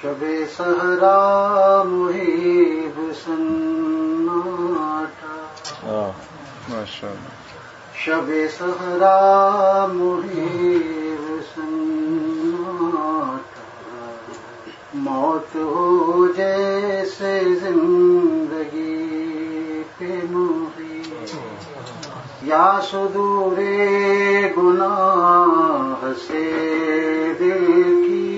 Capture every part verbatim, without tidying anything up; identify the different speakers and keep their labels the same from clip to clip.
Speaker 1: شب صحرا محیب سناٹا.
Speaker 2: ماشاء اللہ.
Speaker 1: شب صحرا محیب سناٹا. موت ہو جیسے زندگی پہ محیط. یا صدور گناہ سے دل کی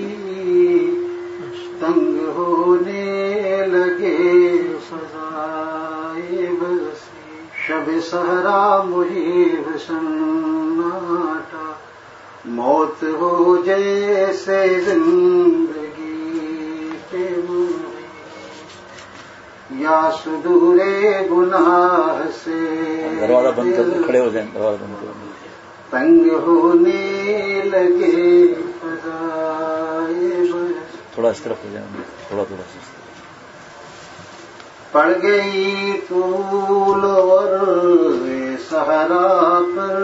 Speaker 1: تنگ ہونے لگے فضائے بسی. شب صحرا محیب سناٹا. موت ہو جیسے زندگی پہ محیط. یا صدور گناہ سے
Speaker 3: دروازہ بند کر کھڑے ہو جائیں. دروازہ بند کر
Speaker 1: تنگ ہونے لگے فضائے بسی.
Speaker 3: تھوڑا اس طرف ہو جائیں. تھوڑا تھوڑا
Speaker 1: پڑ گئی طول عرض صحرا پر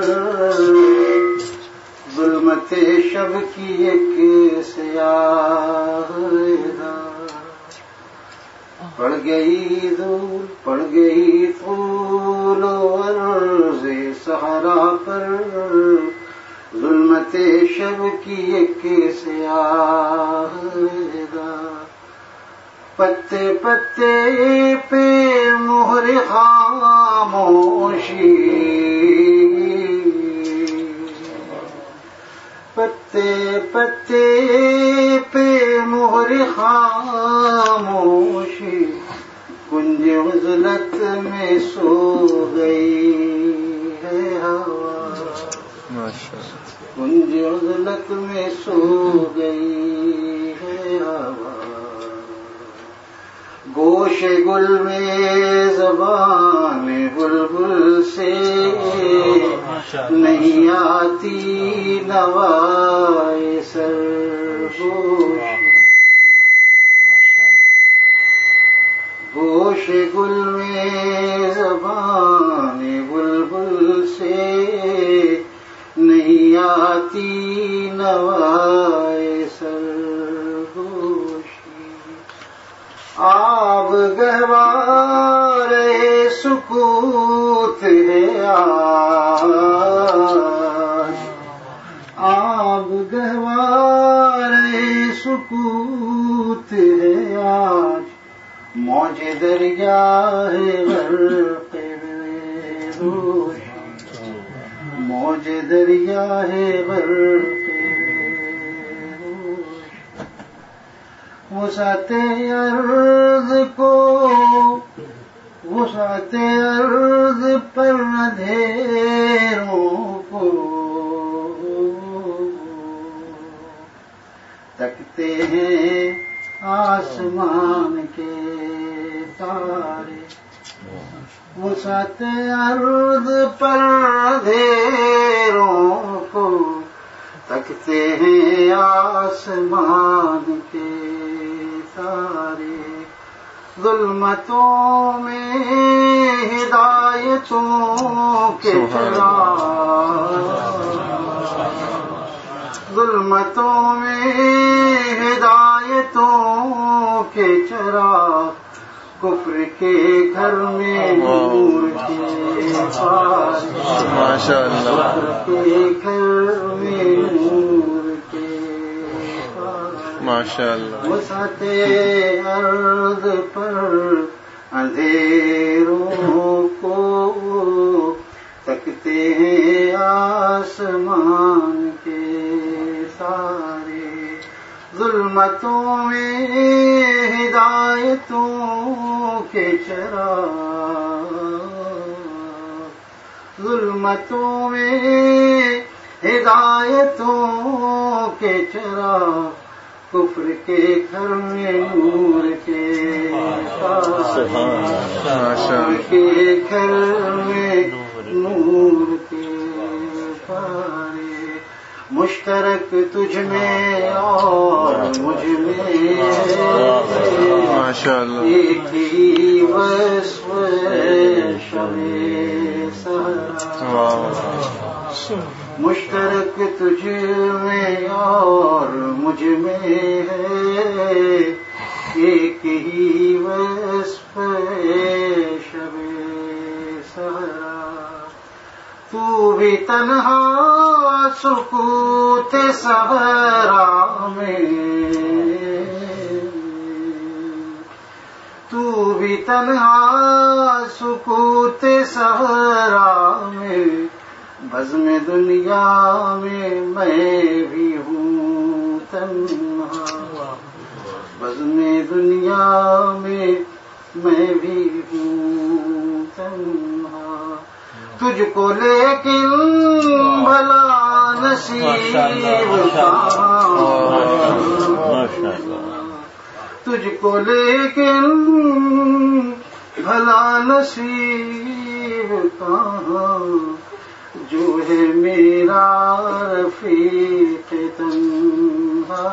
Speaker 1: ظلمت شب کی ایک سیاہ دار. پڑ گئی دور پڑ گئی طول عرض صحرا پر ظلمت شب کی ایک سیاہ دار. پتے پتے پہ مہر خاموشی. پتے پتے پہ مہر خاموشی. کنج عزلت میں سو گئی ہے ہوا. کنج عزلت میں سو گئی ہے ہوا. گوش گل میں زبان بلبل سے نہیں آتی نوائے سرگوش. گوش گل میں زبان بلبل سے نہیں آتی نوائے سرگوش. آب گہوار سکوت ہے آج. آب گہوار سکوت ہے آج. موج دریا ہے غرق روش. موج دریا ہے غرق وسعت ارض کو وسعت ارض پر اندھیروں کو تکتے ہیں آسمان کے تارے. وسعت ارض پر اندھیروں کو تکتے ہیں آسمان کے تارے. ظلمتوں میں ہدایتوں کے چراغ. ظلمتوں میں ہدایتوں کے چراغ. کفر کے گھر میں نور کے پاس.
Speaker 2: ماشاءاللہ.
Speaker 1: کفر کے گھر میں نور کے
Speaker 2: ماشاءاللہ.
Speaker 1: وسعت ارض پر اندھیروں کو تکتے ہیں آسمان کے تارے. ظلمتوں میں ہدایتوں کے چراغ. ظلمتوں میں ہدایتوں کے چراغ. کفر کے گھر میں نور کے کفر کے گھر میں نور کے تارے. مشترک تجھ میں اور مجھ میں
Speaker 2: ماشاءاللہ.
Speaker 1: ایک ہی وصف شب صحرا. مشترک تجھ میں اور مجھ میں ہے ایک ہی وصف شب سحرا تو بھی تنہا سکوت صحرا میں تو بھی تنہا سکوت صحرا میں بزم دنیا میں میں بھی ہوں تنہا بزم دنیا میں میں بھی ہوں تنہا تجھ کو لیکن بھلا نصیب تجھ کو لیکن بھلا نصیب کہاں جو ہے میرا رفیق تنہا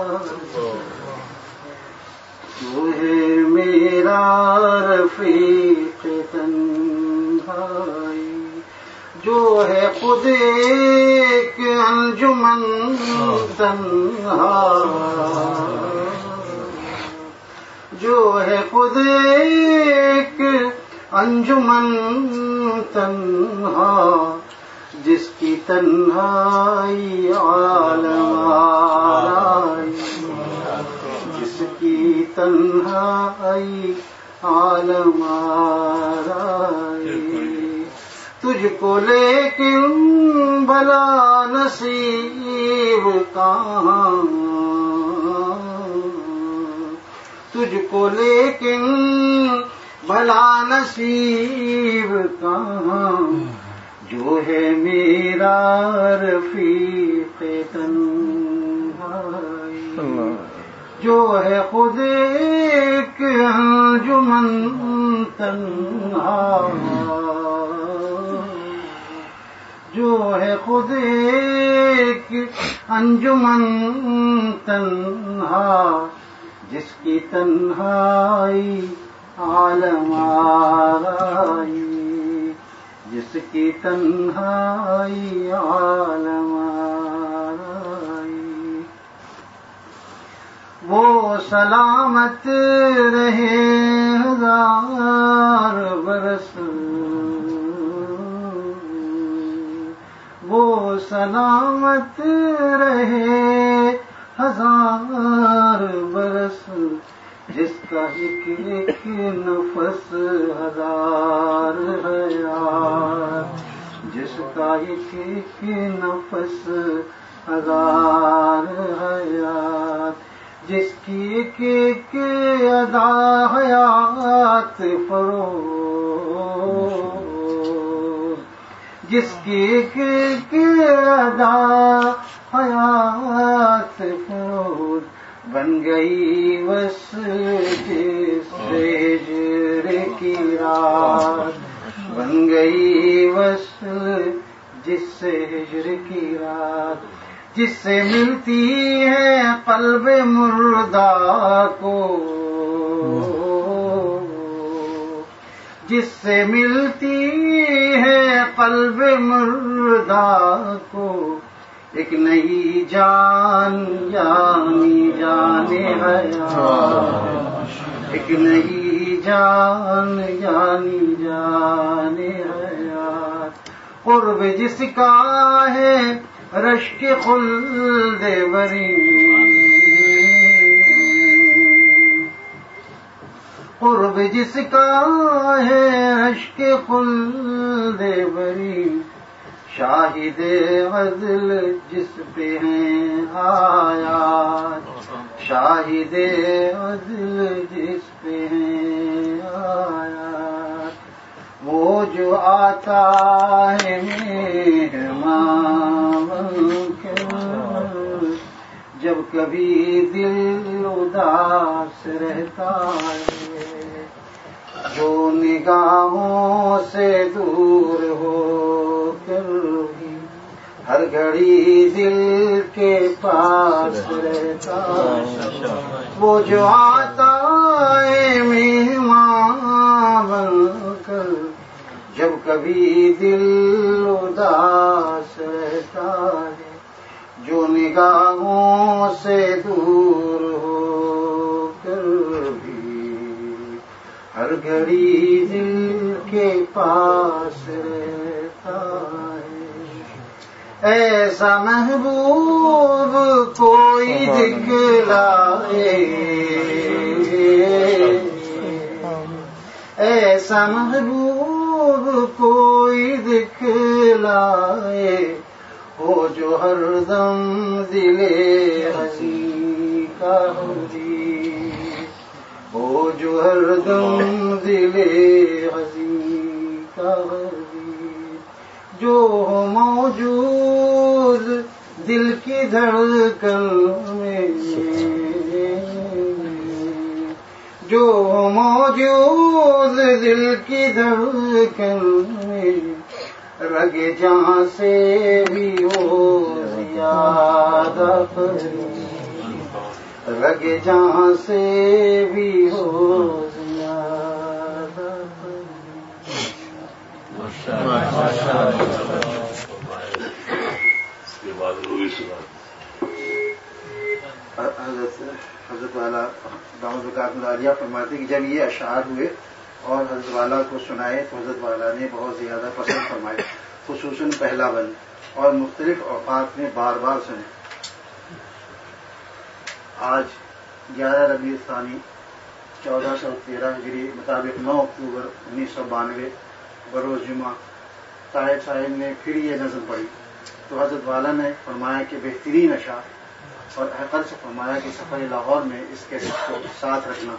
Speaker 1: جو ہے میرا رفیق تنہائی جو ہے خود ایک انجمن تنہا جو ہے خود ایک انجمن تنہا جس کی تنہائی عالم آرائی جس کی تنہائی عالم آرائی تجھ کو لیکن بھلا نصیب کہاں تجھ کو لیکن بھلا نصیب کہاں جو ہے میرا رفیق تنہائی جو ہے خود ایک انجمن تنہا جو ہے خود ایک انجمن تنہا جس کی تنہائی عالم آرائی جس کی تنہائی عالم آرائی وہ سلامت رہے ہزار برس وہ سلامت رہے ہزار برس جس کا ایک ایک نفس ہزار حیات جس کا ایک ایک نفس ہزار حیات جس کی ایک ایک ادا حیات فروغ جس کی ایک ایک ادا حیات فروغ بن گئی بس جس سے ہجر کی رات بن گئی بس جس سے ہجر کی رات جس سے ملتی ہے قلب مردہ کو جس سے ملتی ہے قلب مردہ کو ایک نئی جان یعنی جان حیات ایک نئی جان یعنی جان حیات قرب جس کا ہے رشک خلد بری قرب جس کا ہے رشک خلد بری شاہد عدل جس پہ ہیں آیات شاہد عدل جس پہ ہیں آیات وہ جو آتا ہے مہمان بن کر جب کبھی دل اداس رہتا ہے جو نگاہوں سے دور ہو کر بھی ہر گھڑی دل کے پاس رہتا ہے وہ جو آتا ہے مہمان بن کر جب کبھی دل اداس رہتا ہے جو نگاہوں سے دور ہو ہر گھڑی دل کے پاس رہتا ہے، ایسا محبوب کوئی دکھلائے، ایسا محبوب کوئی دکھلائے، ہو جو ہر دم دل ہنسی کا حدیث، ہو جو ہر دم دل ہنسی کا حدیث، جو ہو موجود دل کی دھڑکن میں، جو ہو موجود دل کی دھڑکن میں، رگ جہاں سے بھی ہو زیادہ قریب، رگ جہاں سے بھی ہو زیادہ حضرت حضرت والا دامت برکات عالیہ فرماتے کہ جب یہ اشعار ہوئے اور حضرت والا کو سنائے تو حضرت والا نے بہت زیادہ پسند فرمائے، خصوصاً پہلا بند، اور مختلف اوقات میں بار بار سنے۔ آج گیارہ ربیع الثانی چودہ سو تیرہ ہجری مطابق نو اکتوبر انیس سو بانوے بروز جمعہ طاہر صاحب نے پھر یہ نظم پڑھی تو حضرت والا نے فرمایا کہ بہترین اشعار، اور حقیقت سے فرمایا کہ سفر لاہور میں اس کیسٹ کو ساتھ رکھنا،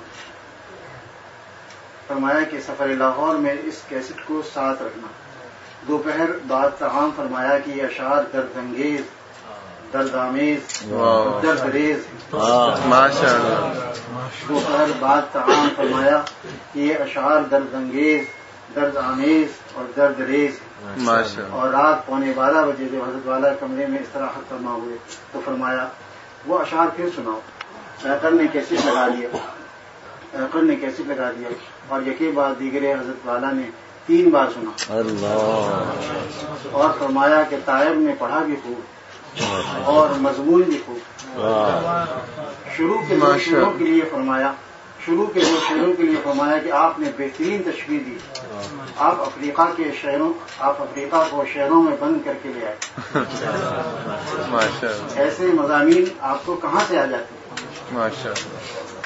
Speaker 1: فرمایا کہ سفر لاہور میں اس کیسٹ کو ساتھ رکھنا۔ دوپہر بعد طعام فرمایا کہ یہ اشعار درد انگیز، درد آمیز، درد ریز،
Speaker 2: ماشاء اللہ۔
Speaker 1: دوپہر بعد طعام فرمایا کہ یہ اشعار درد انگیز، درد آمیز اور درد ریز،
Speaker 2: ماشاء اللہ۔
Speaker 1: اور رات پونے بارہ بجے جب حضرت والا کمرے میں استراحت فرما ہوئے تو فرمایا وہ اشعار پھر سناؤ۔ ایکر نے کیسٹ لگا لیا ایکر نے کیسٹ لگا دیا اور یکے بعد دیگرے حضرت والا نے تین بار سنا
Speaker 3: اللہ،
Speaker 1: اور فرمایا کہ طائب نے پڑھا بھی خوب اور مضمون بھی خوب۔ شروع کے دو شعروں کے لیے فرمایا شروع کے دو شعروں کے لیے فرمایا کہ آپ نے بہترین تشریح دی، آپ افریقہ کے شہروں آپ افریقہ کو شہروں میں بند کر کے لے آئے،
Speaker 2: ماشاء اللہ،
Speaker 1: ایسے مضامین آپ کو کہاں سے آ جاتے ہیں؟
Speaker 2: ماشاء اللہ۔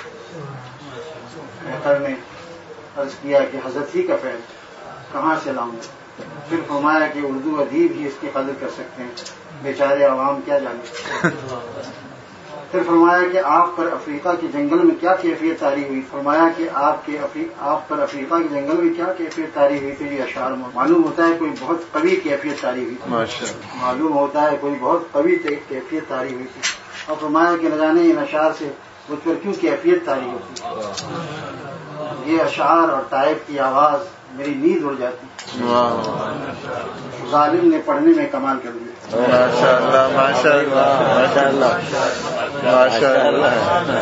Speaker 1: ایکر نے عرض کیا کہ حضرت ہی کا فیض کہاں سے لاؤں گا؟ پھر فرمایا کہ اردو ادیب ہی اس کی قدر کر سکتے ہیں، بیچارے عوام کیا جانے۔ پھر فرمایا کہ آپ پر افریقہ کے جنگل میں کیا کیفیت طاری ہوئی، فرمایا کہ آپ کے آپ پر افریقہ کے جنگل میں کیا کیفیت طاری ہوئی تھی۔ یہ اشعار میں معلوم ہوتا ہے کوئی بہت قوی کیفیت طاری ہوئی تھی، معلوم ہوتا ہے کوئی بہت قوی کیفیت طاری ہوئی تھی۔ اور فرمایا کہ نہ جانے ان اشعار سے مجھ پر کیوں کیفیت طاری ہوتی، یہ اشعار اور طائب کی آواز میری نیند اڑ جاتی، ظالم نے پڑھنے میں کمال کر دیا۔
Speaker 2: ماشاء اللہ، ماشاء اللہ،
Speaker 3: ماشاء اللہ،
Speaker 2: ماشاء اللہ۔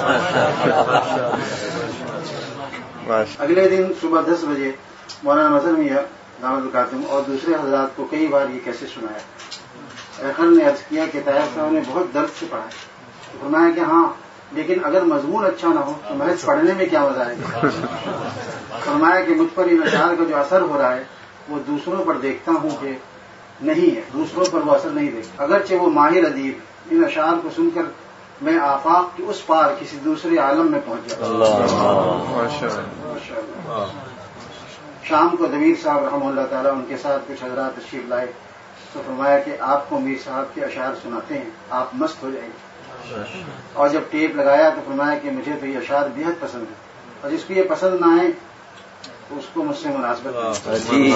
Speaker 1: اگلے دن صبح دس بجے مولانا مظہر میاں دامت برکاتہم اور دوسرے حضرات کو کئی بار یہ کیسے سنایا۔ ایکر نے عرض کیا کہ طاہر صاحب نے بہت درد سے پڑھا ہے، فرمایا کہ ہاں لیکن اگر مضمون اچھا نہ ہو تو محض پڑھنے میں کیا مزہ آئے گا۔ فرمایا کہ مجھ پر ان اشعار کا جو اثر ہو رہا ہے وہ دوسروں پر دیکھتا ہوں کہ نہیں ہے، دوسروں پر وہ اثر نہیں دیکھتا، اگرچہ وہ ماہر ادیب، ان اشعار کو سن کر میں آفاق کے اس پار کسی دوسرے عالم میں پہنچ جاتا ہوں۔ شام کو دبیر صاحب رحمہ اللہ تعالیٰ ان کے ساتھ کچھ حضرات تشریف لائے تو فرمایا کہ آپ کو میر صاحب کے اشعار سناتے ہیں، آپ مست ہو جائیں گے۔ اور جب ٹیپ لگایا تو فرمایا کہ مجھے تو یہ اشعار بےحد پسند ہے، اور جس کو یہ پسند نہ آئے تو اس کو مجھ سے مناسبت نہیں۔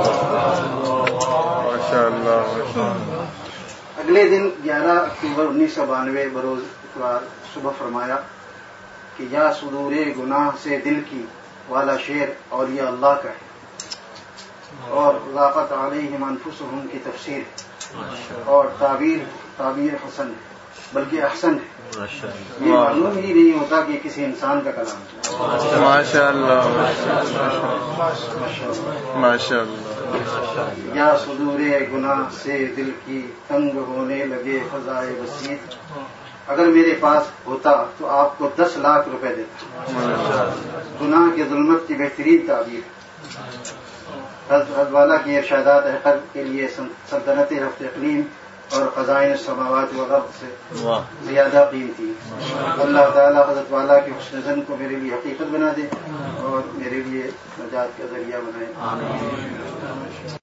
Speaker 1: اگلے دن گیارہ اکتوبر انیس سو بانوے بروز اتوار صبح فرمایا کہ یا صدور گناہ سے دل کی والا شعر اور یہ اللہ کا ہے، اور ضاقت علیہم انفسہم کی تفسیر اور تعبیر تعبیر حسن ہے بلکہ احسن ہے، یہ معلوم ہی نہیں ہوتا کہ کسی انسان کا کلام ہے۔
Speaker 2: ماشاء اللہ، ماشاء اللہ۔
Speaker 1: یا صدور گناہ سے دل کی تنگ ہونے لگے فضائے وسیع، اگر میرے پاس ہوتا تو آپ کو دس لاکھ روپے دیتا. گناہ کی ظلمت کی بہترین تعبیر. حضرت والا کی ارشادات حقر کے لیے سلطنت ہفت اقلیم اور خزائن السماوات والارض سے زیادہ قیمتی. اللہ تعالیٰ حضرت والا کے حسن زن کو میرے لیے حقیقت بنا دے اور میرے لیے نجات کا ذریعہ بنائے.